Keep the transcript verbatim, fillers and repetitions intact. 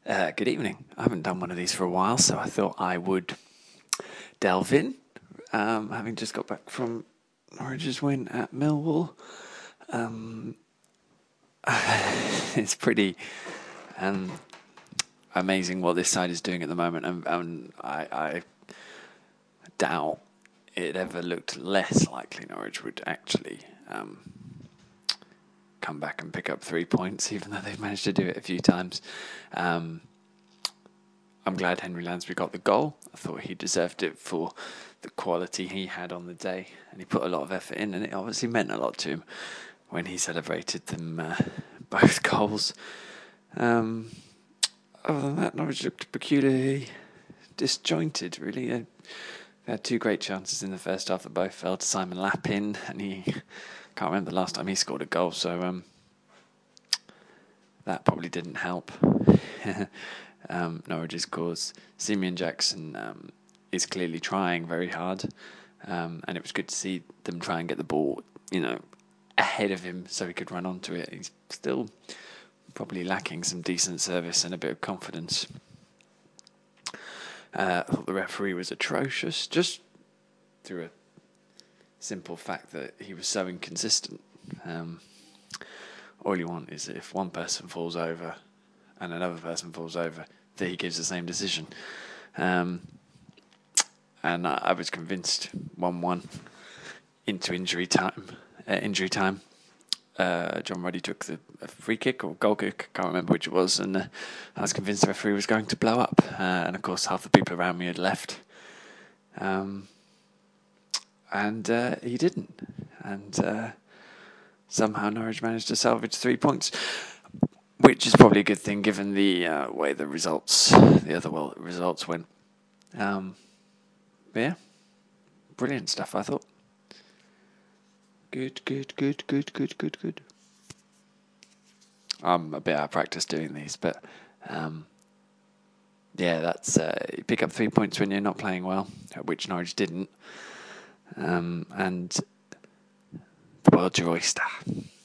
Uh, good evening. I haven't done one of these for a while, so I thought I would delve in. Um, having just got back from Norwich's win at Millwall, um, it's pretty um, amazing what this side is doing at the moment, and, and I, I doubt it ever looked less likely Norwich would actually um, come back and pick up three points, even though they've managed to do it a few times. Um, I'm glad Henry Lansbury got the goal. I thought he deserved it for the quality he had on the day, and he put a lot of effort in, and it obviously meant a lot to him when he celebrated them uh, both goals. Um, other than that, Norwich looked peculiarly disjointed, really. They had two great chances in the first half that both fell to Simon Lappin, and he can't remember the last time he scored a goal, so um, that probably didn't help. um, Norwich's cause. Simeon Jackson um, is clearly trying very hard, um, and it was good to see them try and get the ball, you know, ahead of him so he could run onto it. He's still probably lacking some decent service and a bit of confidence. Uh, I thought the referee was atrocious, just through a simple fact that he was so inconsistent. Um, all you want is if one person falls over and another person falls over, that he gives the same decision. Um, and I, I was convinced one-one into injury time. Uh, injury time. Uh, John Ruddy took the a free kick or goal kick, can't remember which it was, and uh, I was convinced the referee was going to blow up. Uh, and of course, half the people around me had left. Um, and uh, he didn't. And uh, somehow Norwich managed to salvage three points, which is probably a good thing given the uh, way the results, the other well results went. Um, but yeah, brilliant stuff, I thought. Good, good, good, good, good, good, good. I'm a bit out of practice doing these, but um, yeah, that's uh, you pick up three points when you're not playing well, which Norwich didn't, um, and the world's your oyster.